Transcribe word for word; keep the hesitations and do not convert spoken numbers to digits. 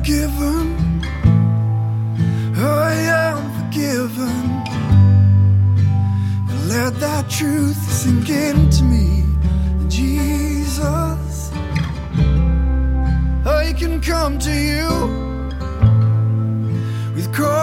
forgiven. I am forgiven. And let that truth sink into me, Jesus. I can come to you with Christ.